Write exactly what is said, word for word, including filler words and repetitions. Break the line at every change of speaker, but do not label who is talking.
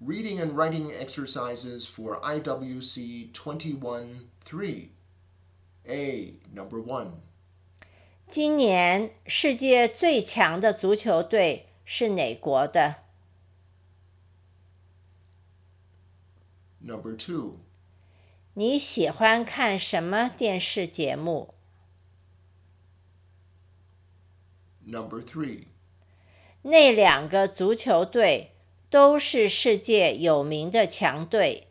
Reading and writing exercises for I W C twenty-one three. A. Number one.
今年世界最强的足球队是哪国的？
Number two.
你喜欢看什么电视节目？
Number three.
那两个足球队都是世界有名的强队。